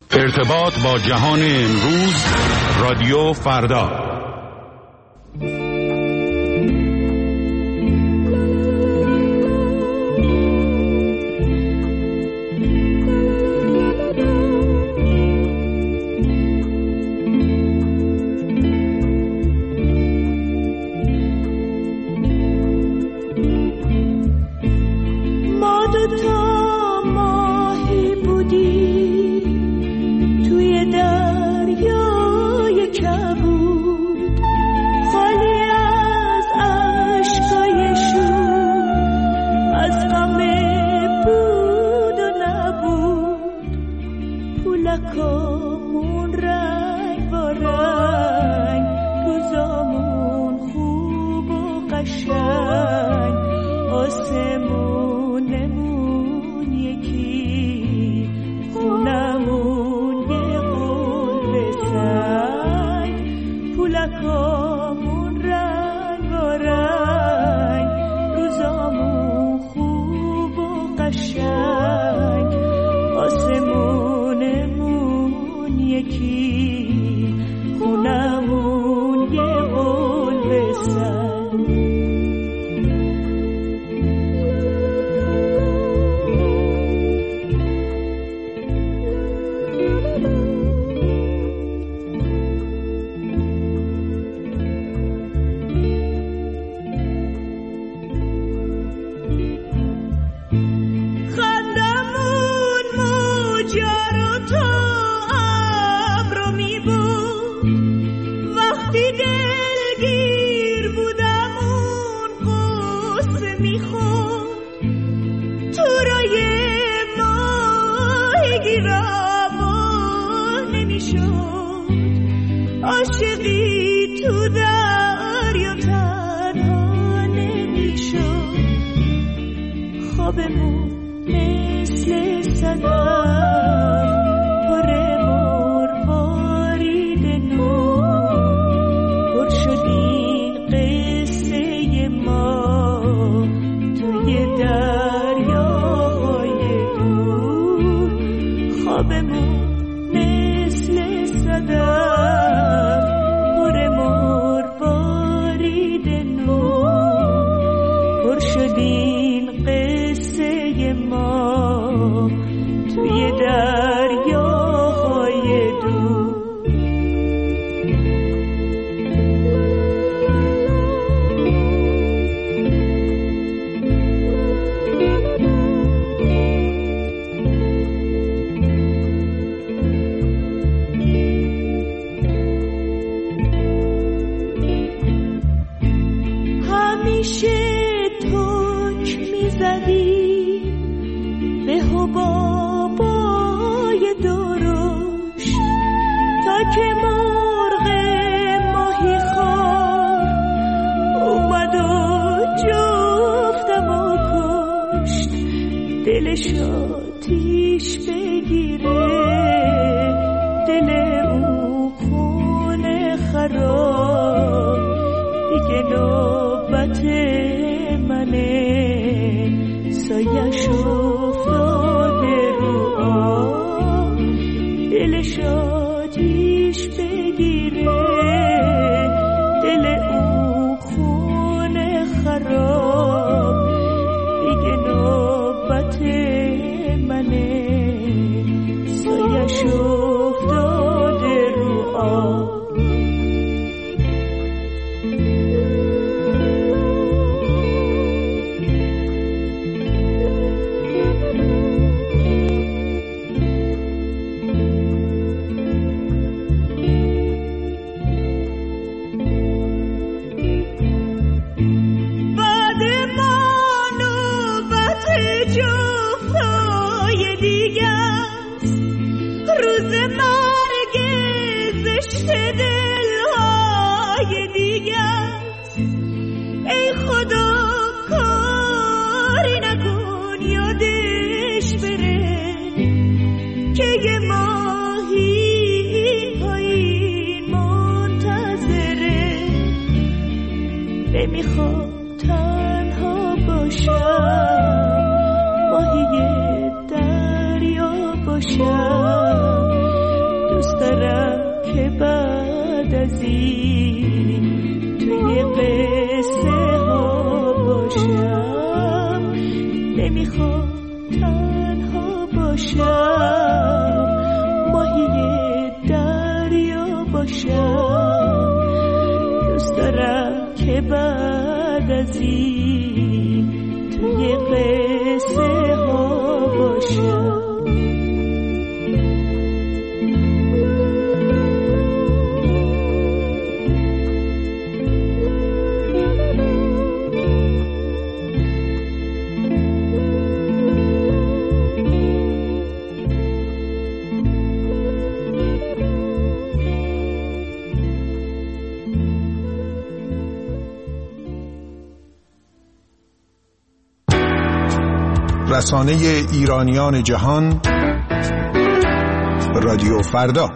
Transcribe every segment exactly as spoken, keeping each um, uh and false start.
ارتباط با جهان امروز، رادیو فردا. نمیخوام تنها باشم، ماهی دریا باشم، بندازی توی قصه ها باشم، نمیخوام تنها باشم، ماهی دریا باشم، دوست دارم که بعد از این توی قصه ها باشم. رسانه ایرانیان جهان، رادیو فردا.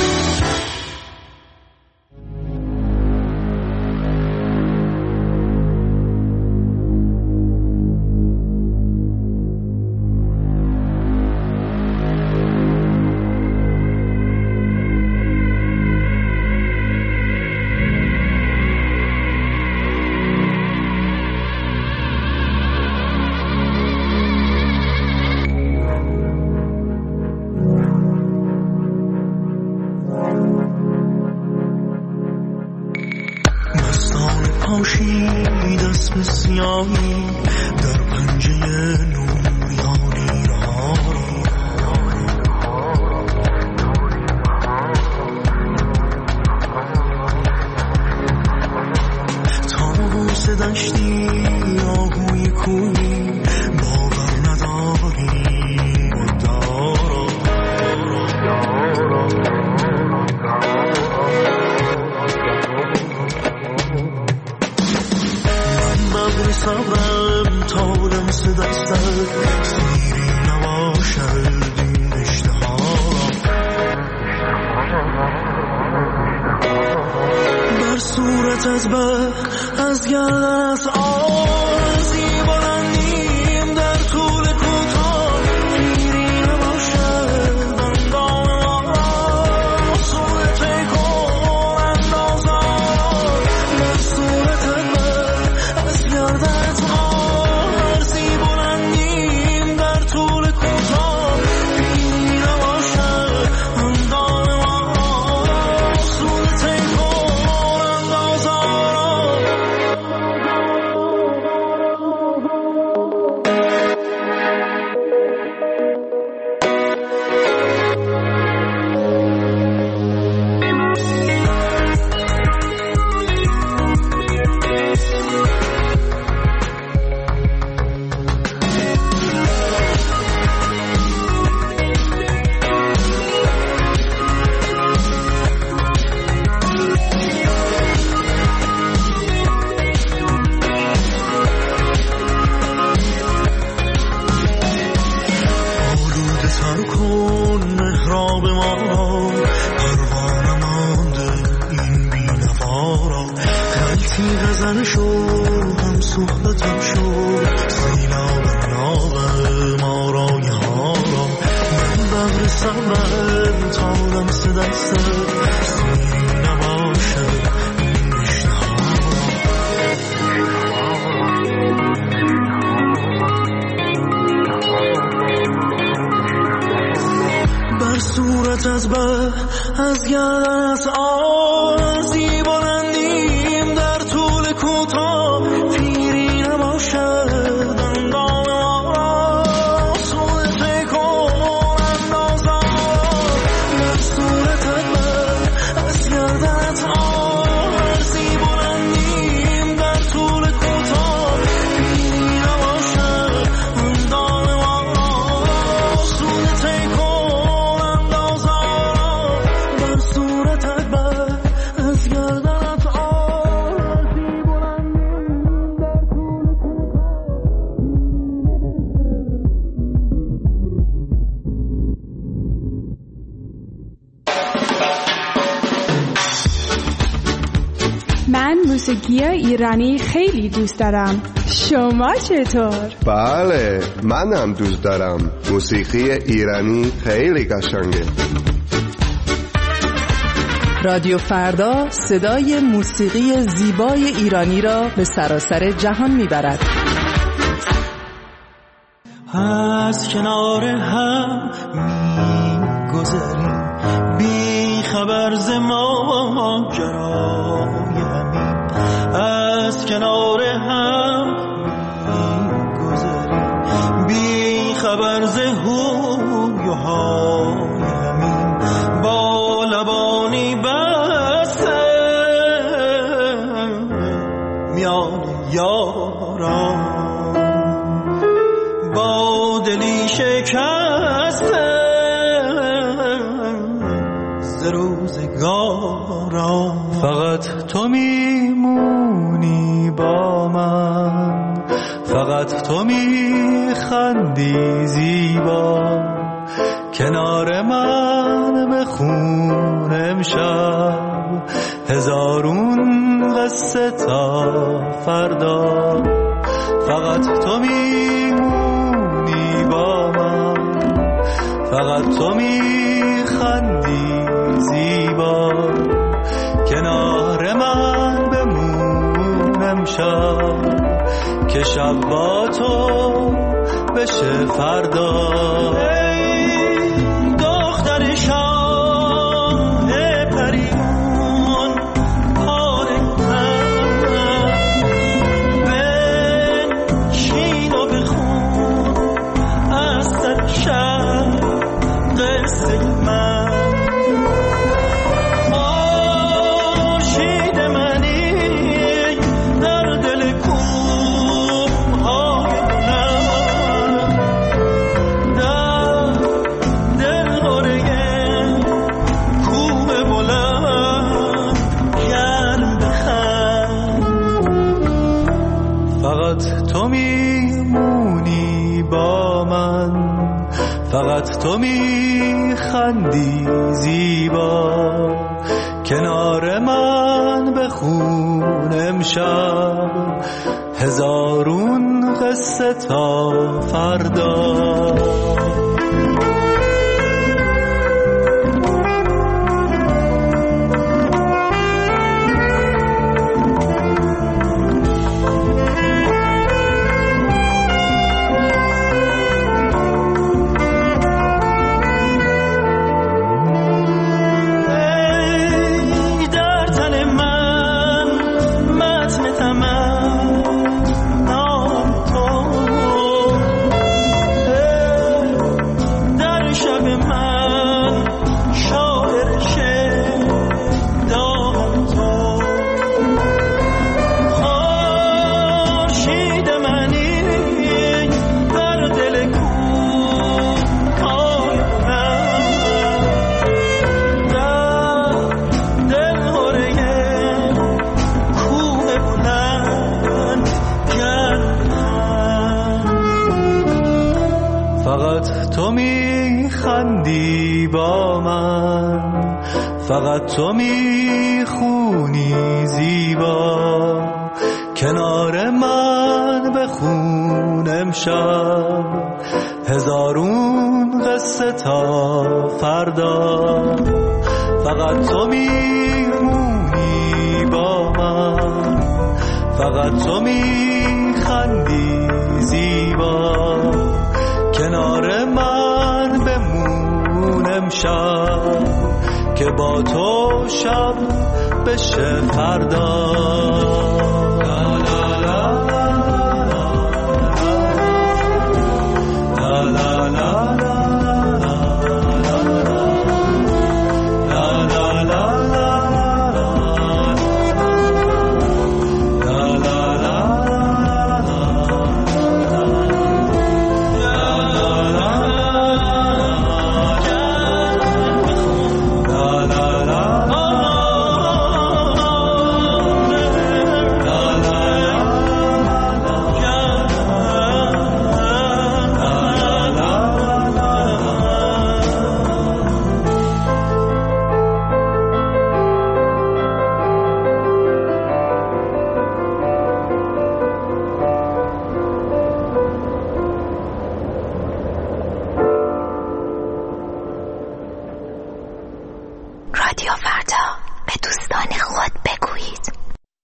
موسیقی ایرانی خیلی دوست دارم. شما چطور؟ بله، منم دوست دارم. موسیقی ایرانی خیلی قشنگه. رادیو فردا صدای موسیقی زیبای ایرانی را به سراسر جهان میبرد. از کنار هم میگذریم بی خبر ز ماجرای همین، از کنار هم میگذریم بی خبر ز هوی و های همین، با لبانی بسته میان یاران، با دلی شکسته ز روزگاران. فقط تو میمونی با من، فقط تو میخندی زیبا، کنار من بخون امشب هزارون قصه تا فردا. فقط تو میمونی با من، فقط تو میخندی زیبا، کنار من بمون امشب که شب با تو بشه فردا. ای دختر شاه پریون پاره من، بنشین و بخون از سر شب قصه من. خورشید منی در دل کوه‌های بلند، در دلهره کوه بلند گرم بخند. فقط تو میمونی با من، فقط تو میخندی زیبا، کنار من بخون امشب هزارون قصه تا فردا. فقط تو میخونی زیبا، کنار من بخون امشب هزارون قصه تا فردا. فقط تو میمونی با من، فقط تو میخندی زیبا، کنار من بمون امشب که با تو شب بشه فردا. لا لا لا لا لا لا رادیو فردا. به دوستان خود بگویید.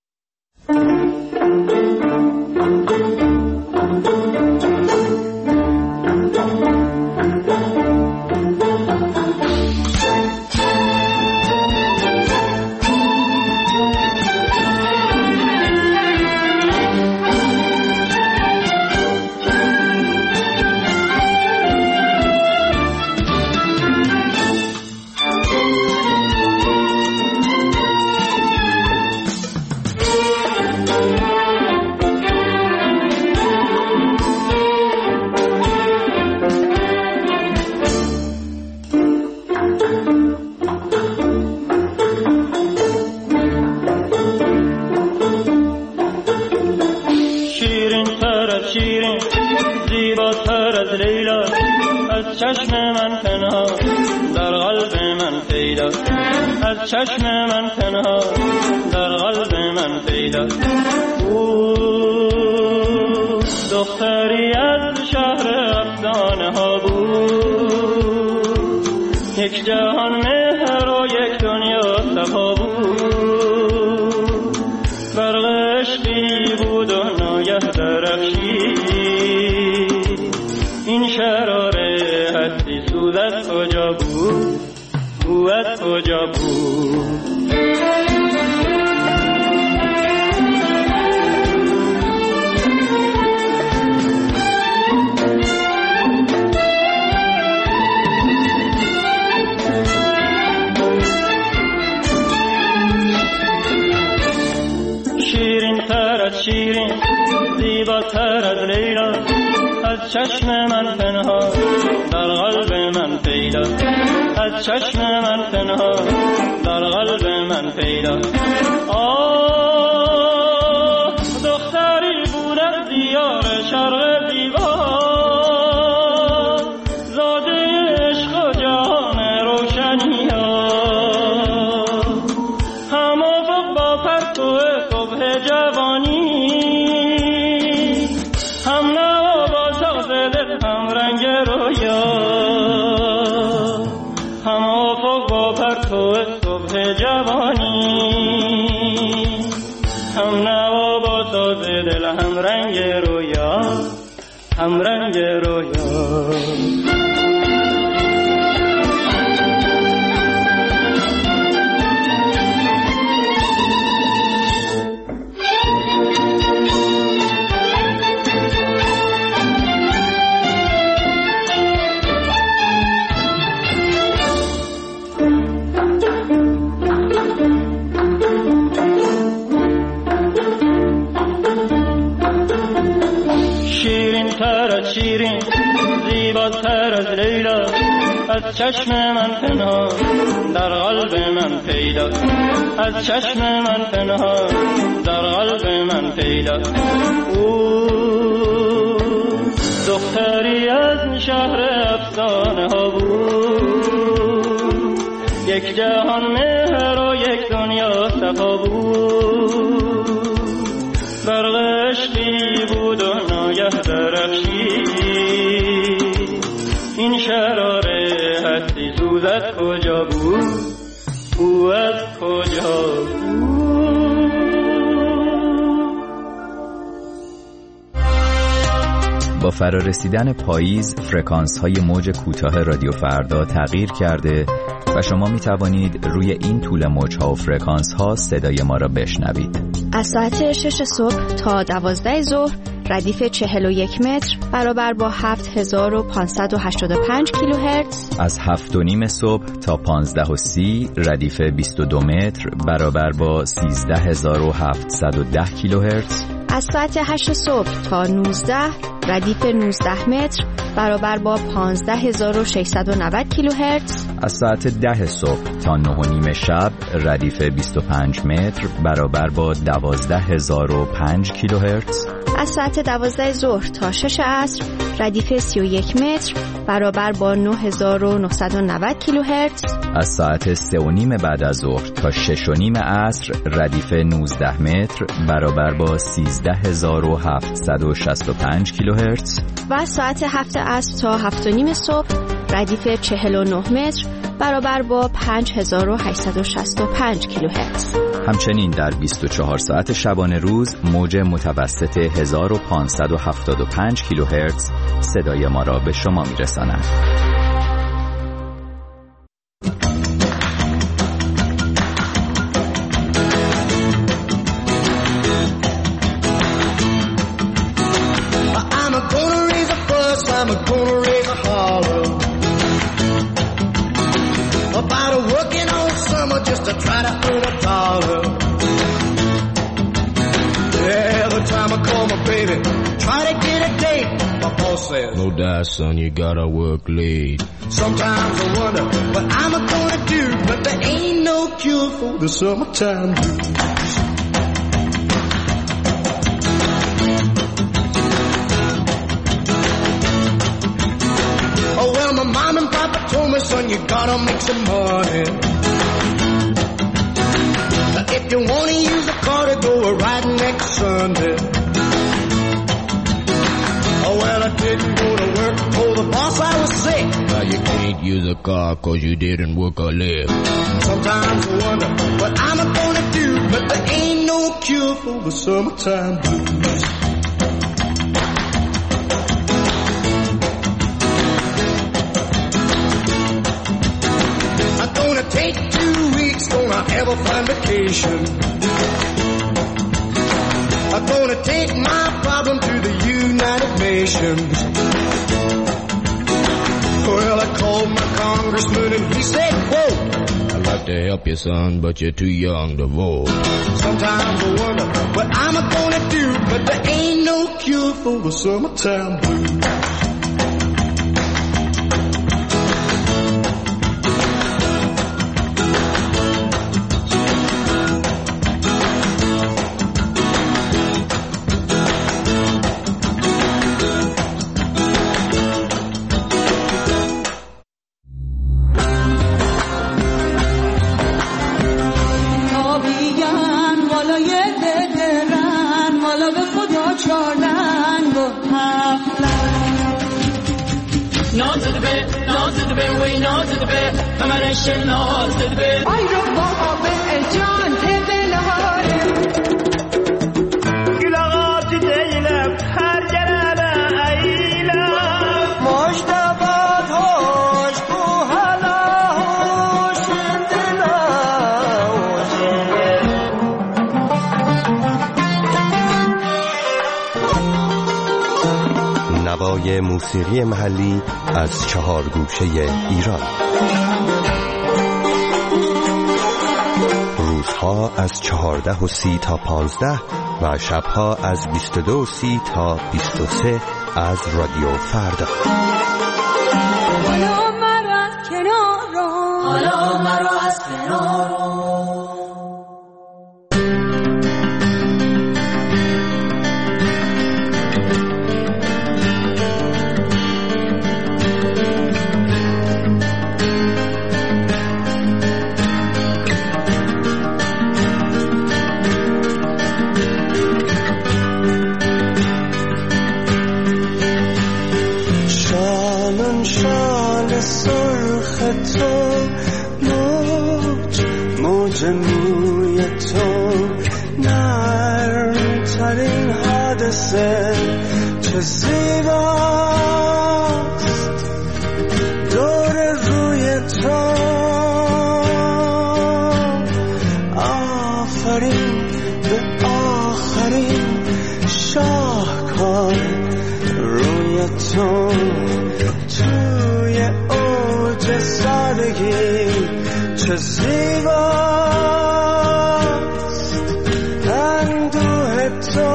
چشم من پنها در قلب من پیدا، از چشم من پنها در قلب من پیدا. او دختری از شهر افسانه ها بود، یک جهان مهر و یک دنیا صفا بود. برق عشقی بود و ناگه درخشید، این شراره هستی سوز از کجا بود، او از کجا بود. شیرین تر از شیرین، زیباتر از لیلا، از چشم من پنها در قلب من پیدا، از چشم من پنها در قلب من پیدا. آه دختری بود از دیار شرق دیوار، زاده عشق و جهان روشنی‌ها، هم افق با پرتو صبح جوانی، هم نوا با ساز دل، هم رنگ رویا، هم افق با پرتو صبح جوانی، هم نوا با ساز دل، هم رنگ رویا، هم رنگ رویا. شیرین زیباتر از لیلا، از چشم من پنها در قلب من پیدا، از چشم من پنها در قلب من پیدا. او دختری از شهر افسانه ها بود، یک جهان مهر و یک دنیا صفا بود. برق عشقی بود و ناگه درخشید، این شراره هستی سوز از کجا بود، او از کجا بود. با فرارسیدن پاییز فرکانس های موج کوتاه رادیو فردا تغییر کرده و شما می توانید روی این طول موج ها و فرکانس ها صدای ما را بشنوید. از ساعت شش صبح تا دوازده ظهر ردیف چهل و یک متر برابر با هفت هزار و پانصد و هشتاد و پنج کیلوهرتز. از هفت و نیم صبح تا پانزده و سی ردیف بیست و دو متر برابر با سیزده هزار و هفتصد و ده کیلوهرتز. از ساعت هشت صبح تا نوزده ردیف نوزده متر برابر با پانزده هزار و ششصد و نود کیلوهرتز. از ساعت ده صبح تا نه و نیم شب ردیف بیست و پنج متر برابر با دوازده هزار و پنج کیلوهرتز. از ساعت دوازده ظهر تا شش عصر ردیف سی و یک متر برابر با نه هزار و نهصد و نود کیلوهرتز. از ساعت سه و نیم بعد از ظهر تا شش و نیم عصر ردیف نوزده متر برابر با سیزده هزار و هفتصد و شصت و پنج کیلوهرتز. و از ساعت هفت عصر تا هفت و نیم صبح ردیف چهل و نه متر برابر با پنج هزار و هشتصد و شصت و پنج کیلوهرتز. همچنین در بیست و چهار ساعت شبانه روز موج متوسط هزار و پانصد و هفتاد و پنج کیلوهرتز صدای ما را به شما می‌رساند. No die, son, you gotta work late. Sometimes I wonder what I'm gonna do, but there ain't no cure for the summertime blues. Oh well, my mom and papa told me, son, you gotta make some money. If you wanna use a car to go a ride next Sunday. Oh well, I didn't go to work, told the boss I was sick. Now you can't use a car cause you didn't work or live. Sometimes I wonder what I'm gonna do, but there ain't no cure for the summertime blues. I'm gonna take two weeks, gonna have a fun vacation. I'm gonna take my problem to the United Nations. Well, I called my congressman and he said, quote, I'd like to help you, son, but you're too young to vote. Sometimes I wonder what I'm gonna do, but there ain't no cure for the summertime blues. نوای موسیقی محلی از چهار گوشه ایران. روزها از چهارده و سی تا پانزده و شبها از بیست و دو و سی تا بیست و سه از رادیو فردا. حالا مرا از کنار حالا مرا از کنار موی تو نرم ترین حادثه چه زیباست دور روی تو آفرین به آخرین شاهکار روی تو توی اوج سادگی چه زیباست اندوه تو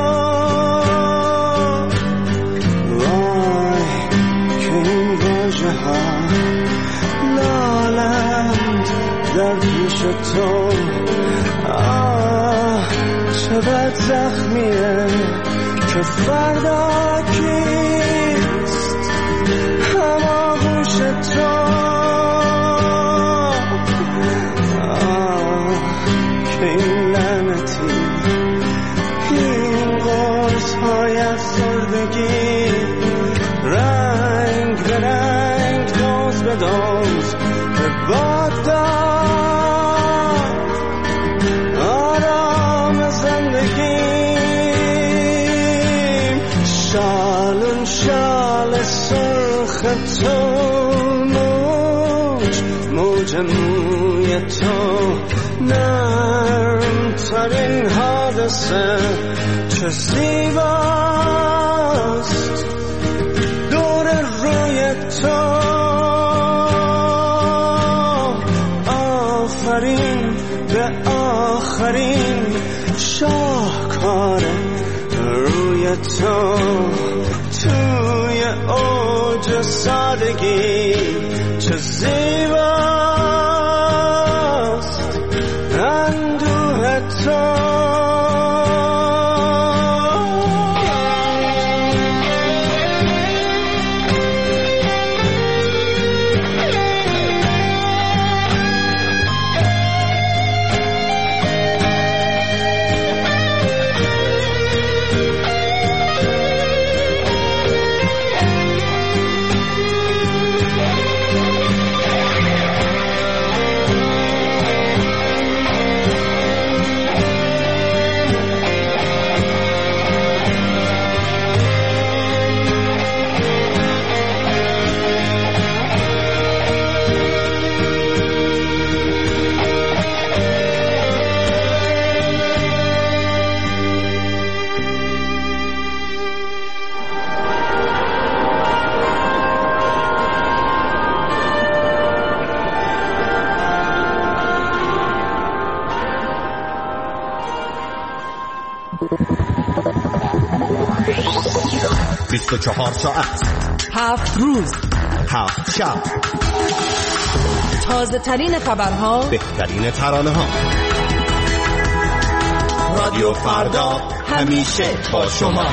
وای که این واژه ها لالند در پیش تو آه چه بد زخمیه که فردا کیست هماغوش تو این لعنتی این قرص های افسردگی رنگ به رنگ موج موج موی تو نرم ترین حادثه چه زیباست دور روی تو آفرین به آخرین شاهکار روی تو توی اوج سادگی چه زیباست اندوه تو بیست و چهار ساعت، هفت روز، هفت شب، تازه ترین خبرها، بهترین ترانه ها. رادیو فردا همیشه با شما.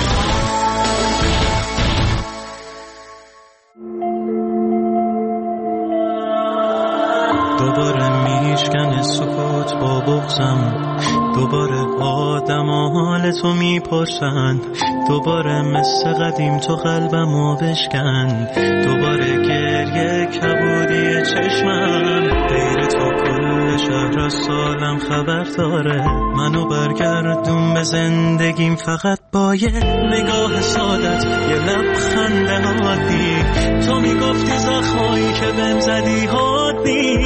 دوباره میشکن سکوت با بغضم، دوباره آدم حال تو میپرسن، دوباره مثل قدیم تو قلبمو بشکن، دوباره گریه کبودی چشمم، غیر تو کل شهر از سالم خبر داره، منو برگردون به زندگیم فقط با یه نگاه سادت، یه لبخند عادی. تو میگفتی زخمایی که بهم زدی حادی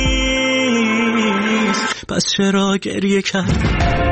نیست، پس چرا گریه کردی؟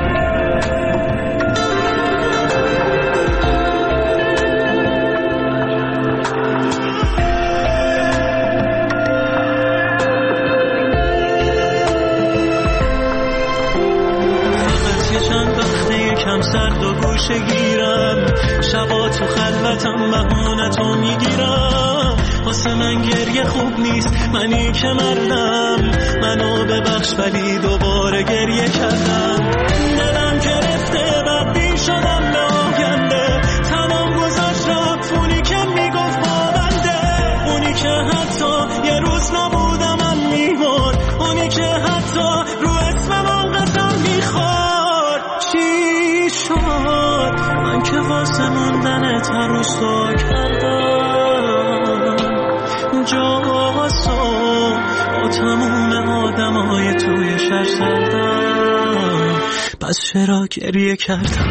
سرد و گوشه گیرم، شبا تو خلوتم بهونتو میگیرم، واسه من گریه خوب نیست، منی که مردم، منو ببخش ولی دوباره گریه کردم، دلم گرفته بدبین شدم به آینده، تنم گذاشت رفت اونی که میگفت با بنده، اونی که حتی یه روز نبودم من میمرد، اونی که حتی رو اسمم قسم میخورد. چی شد من که واسه موندن تروسا کردم جاسو با تموم آدمای توی شهر سردم، پس چرا گریه کردم؟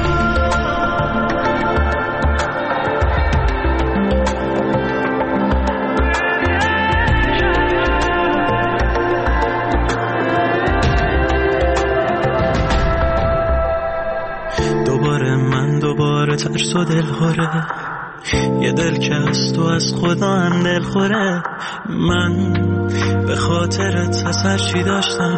دوباره من دوباره ترس و دل خوره، یه دل که از تو از خدا هم دل خوره، من به خاطرت از هر چی داشتم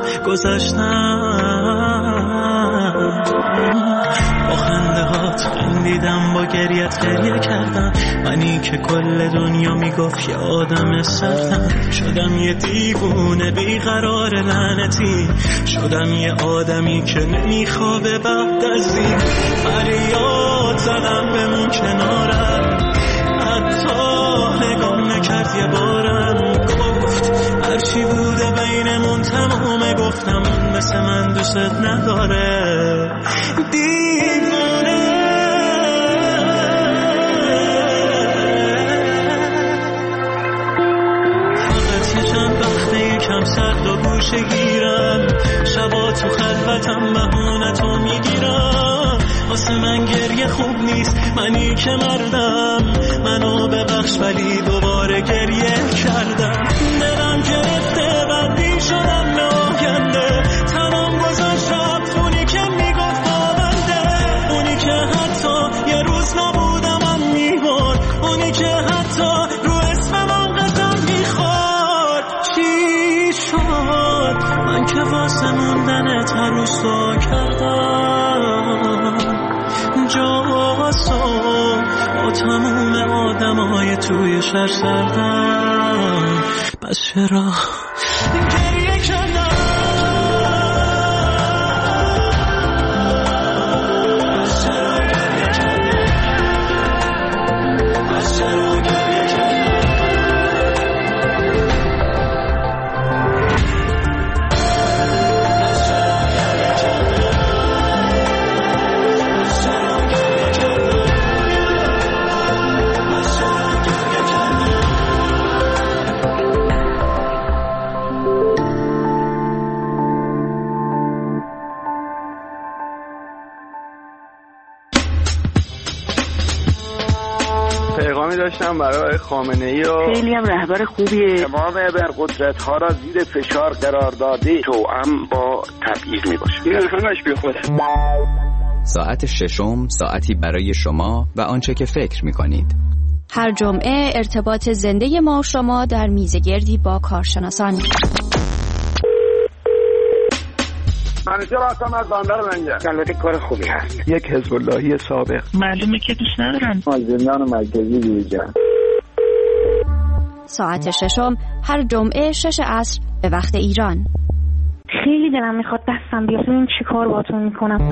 گذاشتم، با خنده هات خندیدم، با گریت گریه کردم، منی که کل دنیا میگفت یه آدم سردم، شدم یه دیوونه بیقرار لعنتی، شدم یه آدمی که نمیخوابه بعد از این، فریاد زدم بمون کنارم، حتی نگام نکرد یه بارم، گفت هرچی بوده بینمون تمامه، گفتم اون مثل من دوست نداره، دیوونه. فقط یه چند وقته یکم سرد و گوشه گیرم، شبا تو خلوتم بهونتو میگیرم، واسه من گریه خوب نیست، منی که مردم، منو ببخش ولی دوباره گریه کردم، دلم که من که واسه موندن تروسا کردم جاسو با تموم آدم های توی شهر سردم، بس چرا گریه کردم؟ پیغامی داشتم برای خامنه‌ای و خیلی هم رهبر خوبیه. تمام ابرقدرت‌ها را زیر فشار قرار داده، توأم با تبعیض میباشه. این همش بیخوده. ساعت ششم ساعتی برای شما و آنچه که فکر می‌کنید. هر جمعه ارتباط زنده ما و شما در میزگردی با کارشناسان. منیجر هستم از بندر منجر. البته کار خوبی هست. یک حزب اللهی سابق. معلومه که دوست ندارن. از زندان مرکزی بیرون. ساعت ششم هر جمعه شش عصر به وقت ایران. خیلی دلم میخواد دستم بیاد ببین چی کار باهاتون میکنم.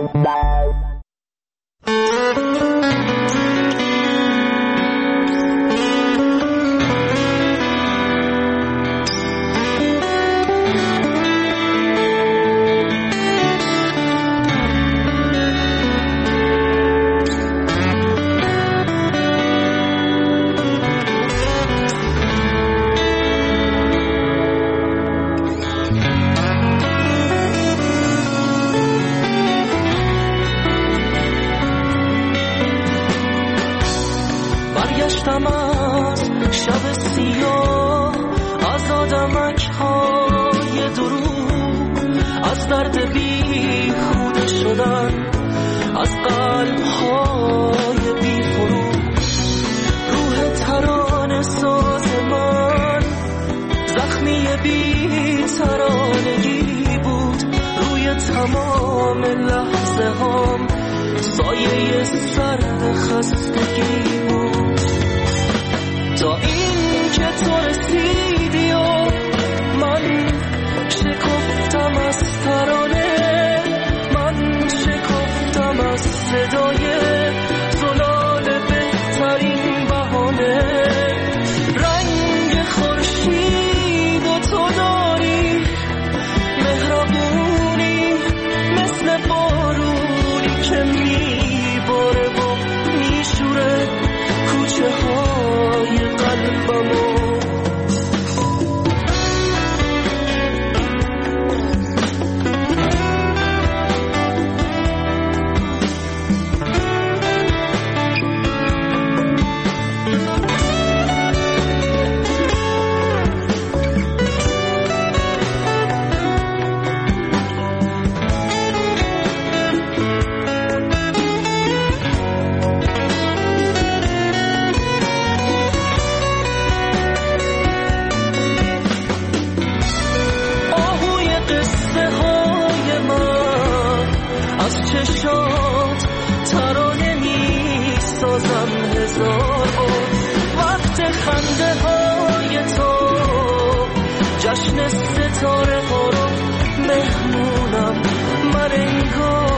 برگشتم از شب سیاه، از آدمک های دروغ، از درد بی خود شدن، از قلب های بی فروغ. روح ترانه ساز من زخمی بی ترانگی بود، روی تمام لحظه هام سایه سرد خستگی بود. تا این که تو رسیدی و من شکفتم از ترانه، من شکفتم از صدای زلال بهترین بهانه. رنگ خورشید و تو داری مهربونی مثل بارونی که میباره و میشوره کوچه های قلبمو. چشات ترانه می سازم هزار بار. وقت خنده های تو جشن ستاره ها رو مهمونم من انگار.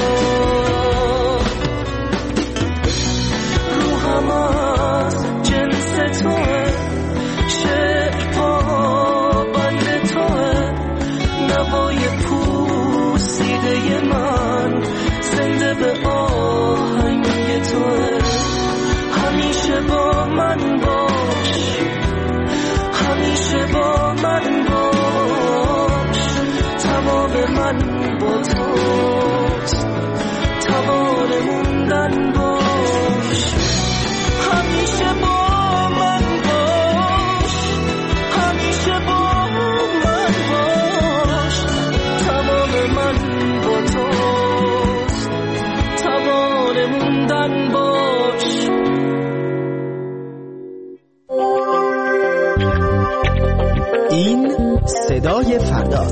روحم از جنس توه، شعر پا بند توه، نوای پوسیده من زنده به آهنگ توه. همیشه با من باش، همیشه با من باش، تمام من با توست، توان موندن باش. همیشه با من باش، همیشه با من باش، تمام من با توست، توان موندن باش. این صدای فردا.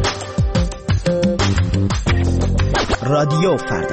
رادیو فردا.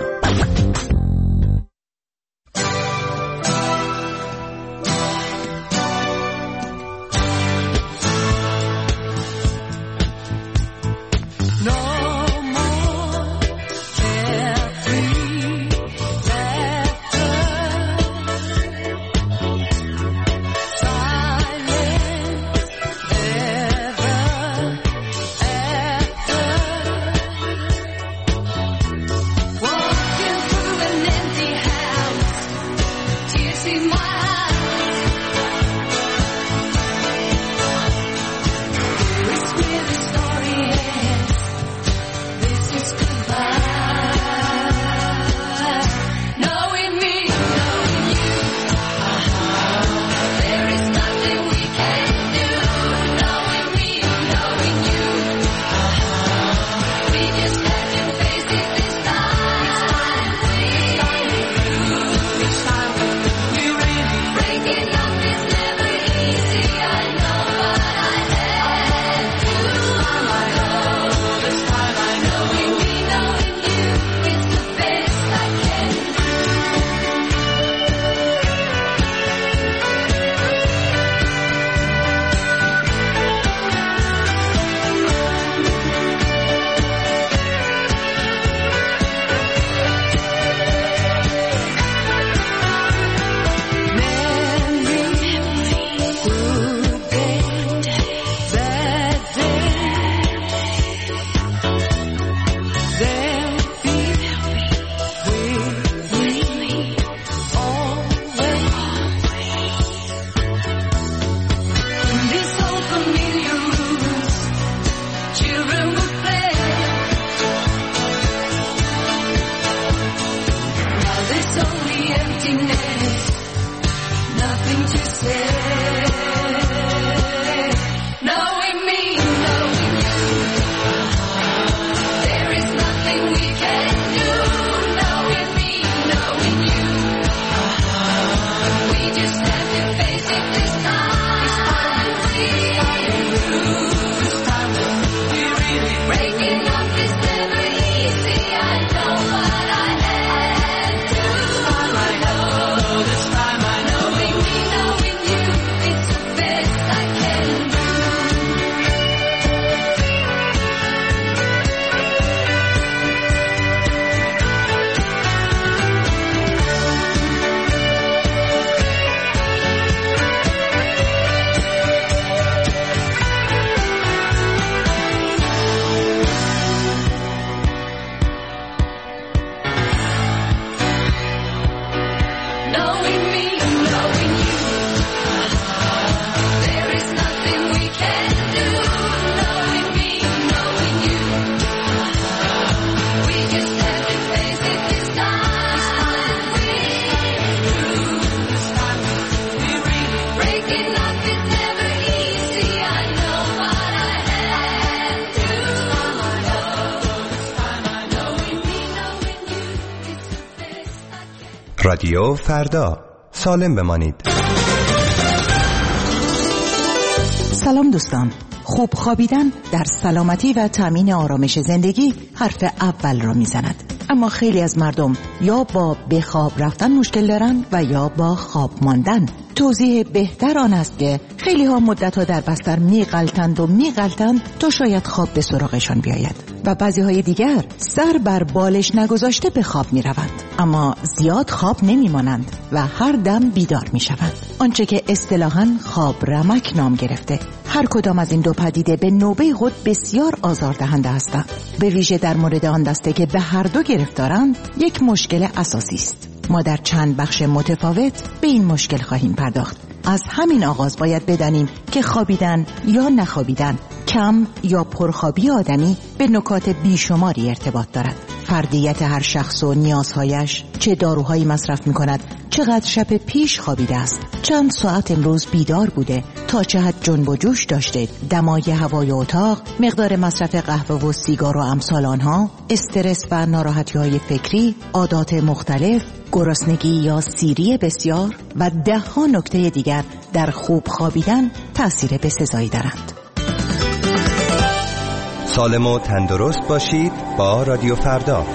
رادیو فردا. سالم بمانید. سلام دوستان. خوب خوابیدن در سلامتی و تامین آرامش زندگی حرف اول را میزند. اما خیلی از مردم یا با به خواب رفتن مشکل دارند و یا با خواب ماندن. توضیح بهتر آن است که خیلی ها مدت ها در بستر میغلطند و میغلطند تا شاید خواب به سراغشان بیاید و بعضی های دیگر سر بر بالش نگذاشته به خواب می روند، اما زیاد خواب نمی مانند و هر دم بیدار می شوند. آنچه که اصطلاحاً خواب رمک نام گرفته. هر کدام از این دو پدیده به نوبه خود بسیار آزاردهنده هستند. به ویژه در مورد آن دسته که به هر دو گرفتارند یک مشکل اساسی است. ما در چند بخش متفاوت به این مشکل خواهیم پرداخت. از همین آغاز باید بدانیم که خوابیدن یا نخوابیدن، کم یا پرخوابی آدمی به نکات بیشماری ارتباط دارد. فردیت هر شخص و نیازهایش، چه داروهایی مصرف می‌کند، چقدر شب پیش خوابیده است، چند ساعت امروز بیدار بوده، تا چه حد جنب و جوش داشته، دمای هوای اتاق، مقدار مصرف قهوه و سیگار و امثال آنها، استرس و ناراحتی‌های فکری، عادات مختلف، گرسنگی یا سیری بسیار و ده ها نکته دیگر در خوب خوابیدن تأثیر بسزایی دارند. سالم و تندرست باشید با رادیو فردا.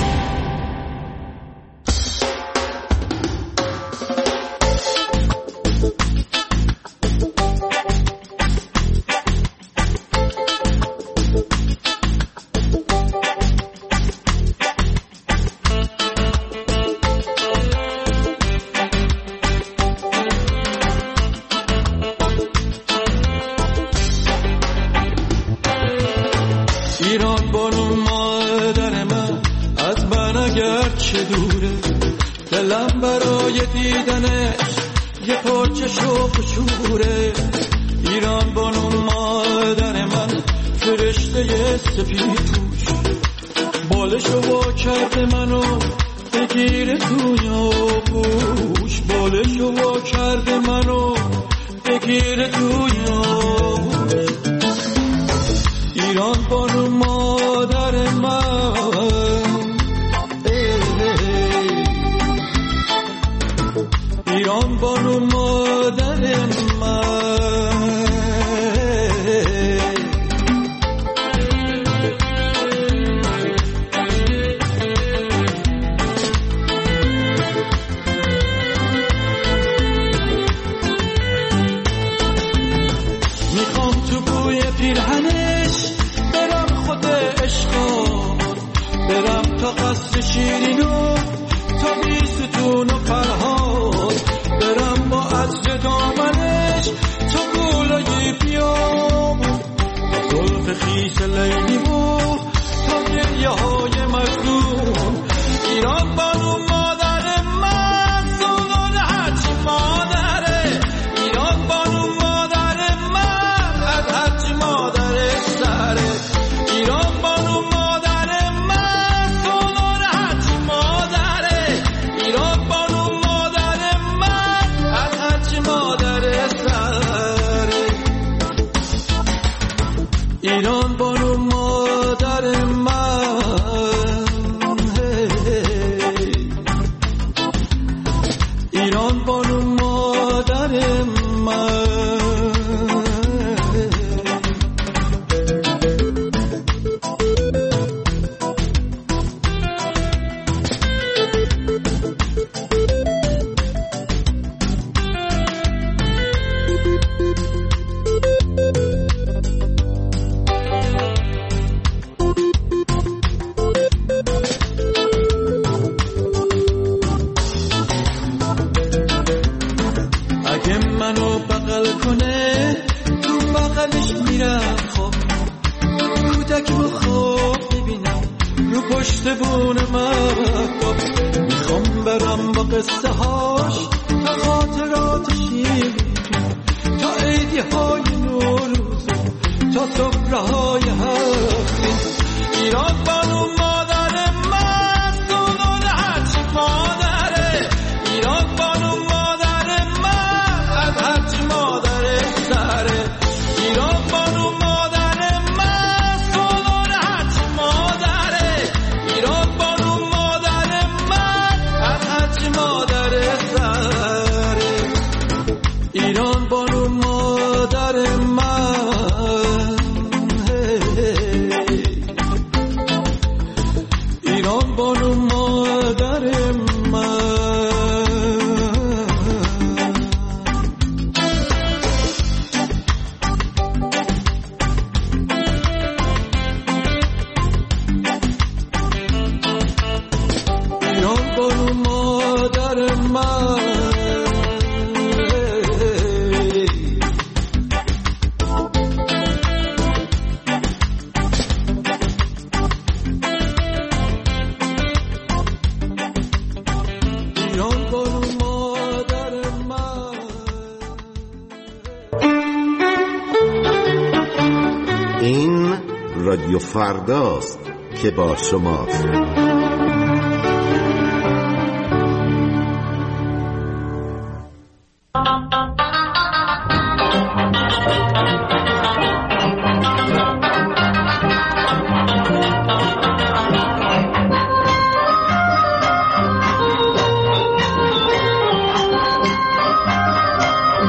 رادیو فرداست که با شماست.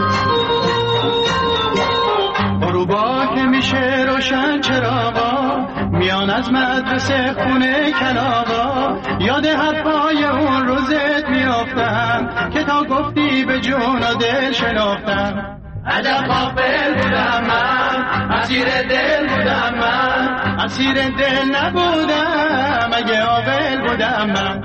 غروبا که میشه روشن چراغا میان از مدرسه خونه کلاغا، یاد حرفای اون روزت میافتم که تا گفتی به جون و دل شناختم. عجب غافل بودم من، اسیر دل بودم من، اسیر دل نبودم اگه عاقل بودم من.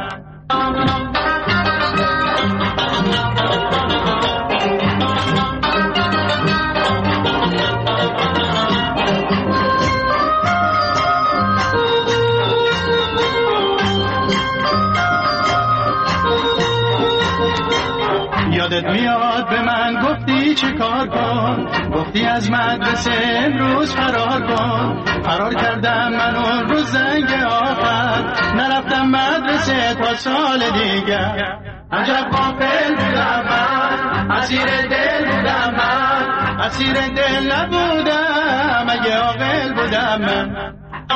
یادت میاد به من گفتی چه کار کن، گفتی از مدرسه امروز فرار کن. فرار کردم من اون روز زنگ آخر، نرفتم مدرسه تا سال دیگر. عجب غافل بودم من، اسیر دل بودم من، اسیر دل نبودم اگه عاقل بودم من.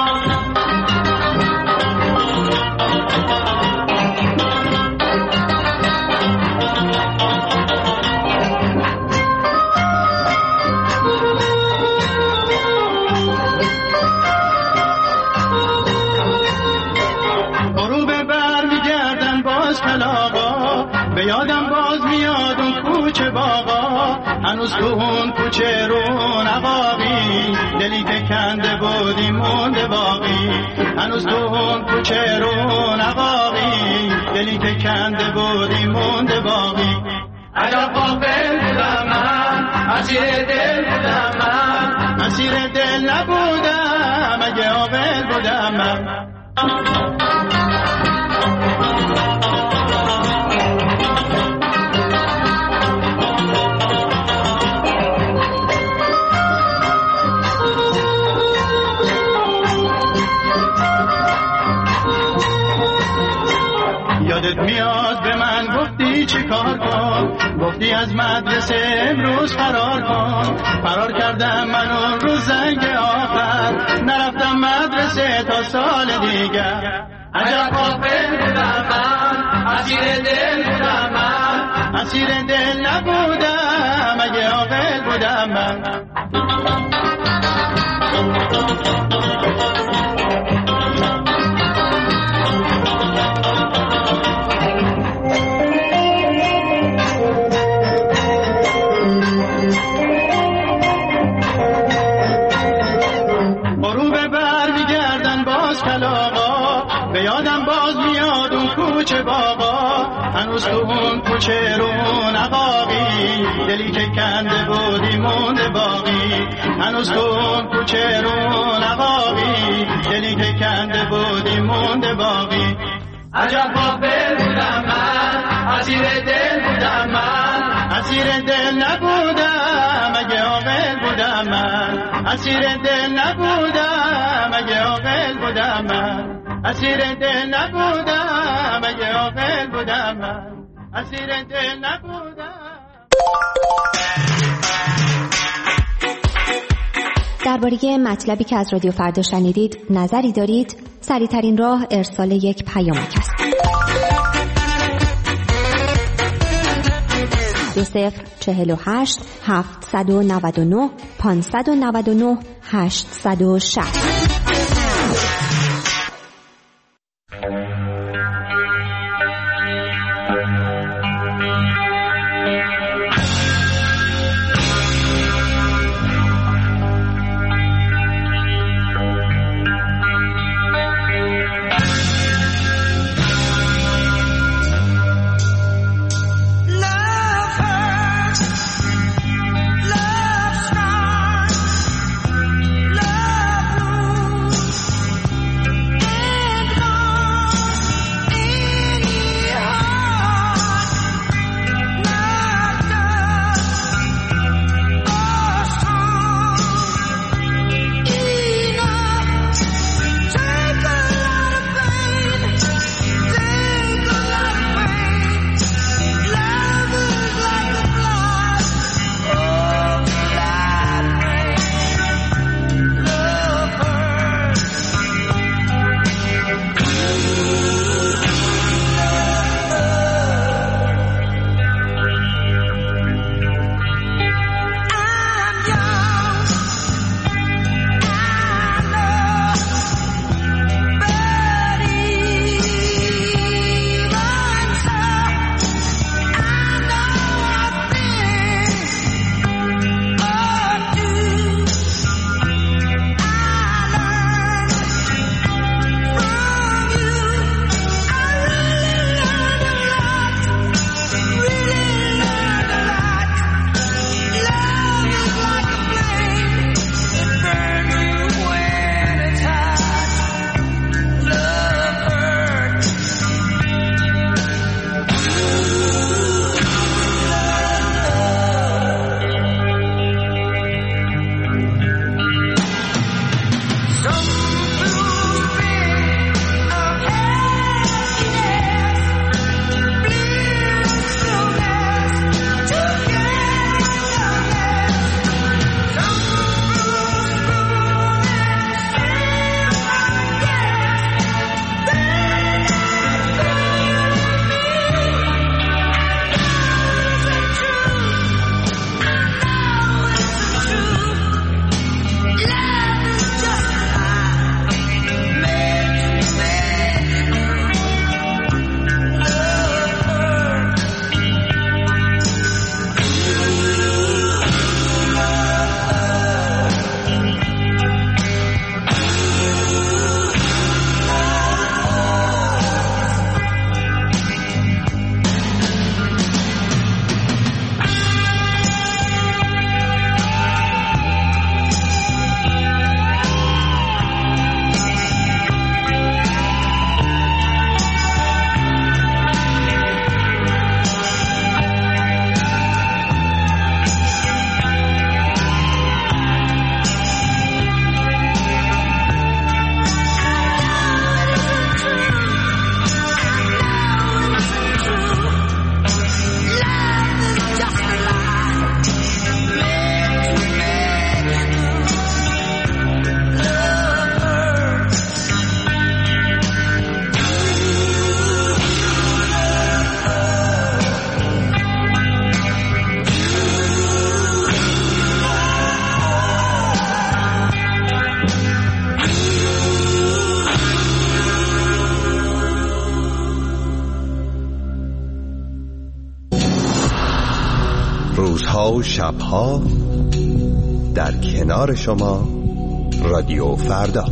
به یادم باز میاد اون کوچه باغا، هنوز تو اون کوچه رو نقابی، دلی که کنده بودی مونده باقی. هنوز تو اون کوچه رو نقابی، دلی که کنده بودی مونده باقی. عجب غافل بودم من، اسیر دل بودم من، اسیر دل نبودم اگه عاقل بودم من. یادت میاد به من گفتی چه کار کن، گفتی از مدرسه امروز فرار کن. فرار کردم من اون روز زنگ آخر، نرفتم مدرسه تا سال دیگر. عجب غافل بودم من، اسیر دل بودم من، اسیر دل نبودم اگه عاقل بودم من. به یادم باز میاد اون کوچه باغا، هنوز تو اون کوچه رو نقابی، دلی که کنده بودی مونده باقی. هنوز تو اون کوچه رو نقابی، دلی که کنده بودی مونده باقی. عجب غافل بودم من، اسیر دل بودم من، اسیر دل نبودم اگه عاقل بودم من. اسیر دل نبودم اگه عاقل بودم من، اسیر دل نبودم اگه عاقل بودم من، اسیر دل نبودم. درباره مطلبی که از رادیو فردا شنیدید نظری دارید؟ سریع‌ترین راه ارسال یک پیامک است. دو صفر چهل و هشت هفتصد و نود و نه پانصد و نود و نه هشتصد و شصت. Love روزها و شبها در کنار شما رادیو فردا.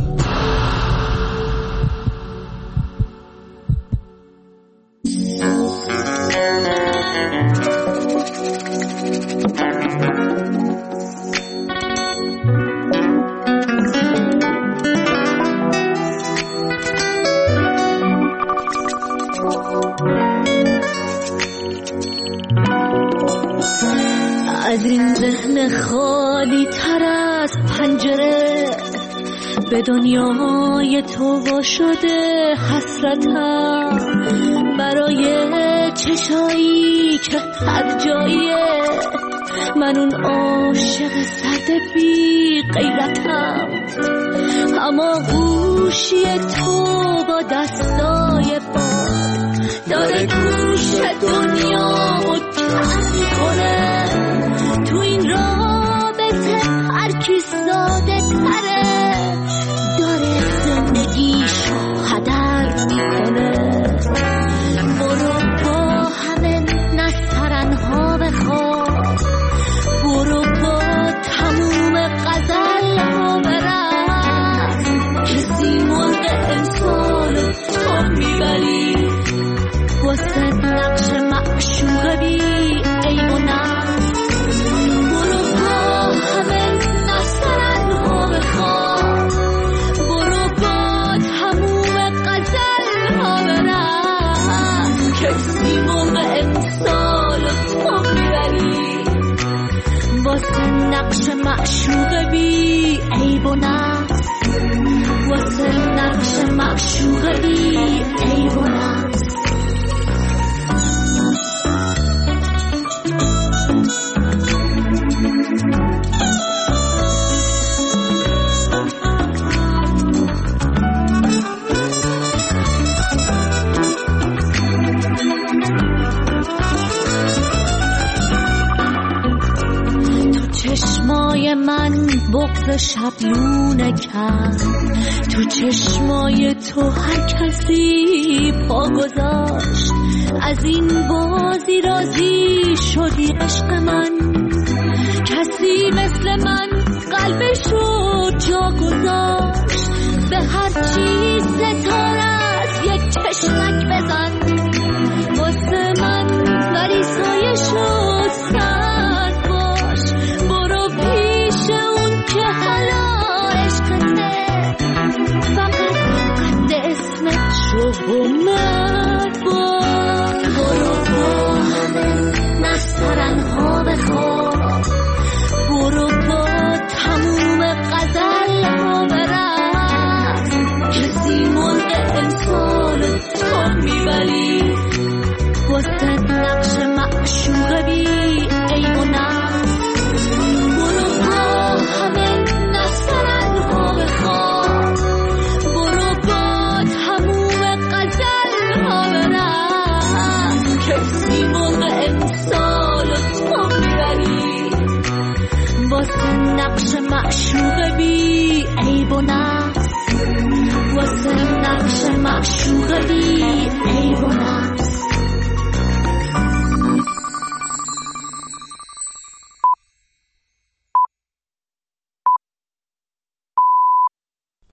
از این ذهن خالی تر از پنجره به دنیای تو وا شده حسرتم، برای چشایی که هر جاییه من اون عاشق سرد بی غیرتم، اما گوشی تو با دستای باد داره گوش دنیا و کم میکنه. تو این رابطه هر کی ساده تره داره زندگیشو هدر میکنه. برو با همه نسترنها بخواب، برو با تموم غزل ها برم، کسی مرغ امسال تو میبری واسه نقش معشوق بی عیب و نقص. برو با همه نسترنها بخواب، برو با تموم غزل ها برم، کسی مرغ امسال تو میبری واسه نقش معشوق بی عیب و نقص، واسه نقش معشوق بی عیب و نقص. چشمای من بغض شبلونه کرد، تو چشمای تو هر کسی پا گذاشت، از این بازی راضی شدی عشق من، کسی مثل من قلبشو جا گذاشت، به هر چیز ستاره از یک چشمک بزن واسه من ولی سایه شد سرد باش. برو پیش اون که حالا عشقته، فقط قد اسمت شو و مرد باش. برو با همه نسترنها بخواب، برو با تموم غزل ها برم، کسی مرغ امسال تو میبری واسه نقش معشوق بی عیب و نقص. برو با همه نسترنها بخواب، برو با تموم غزل ها برم، کسی مرغ امسال تو میبری واسه نقش معشوق بی عیب و نقص.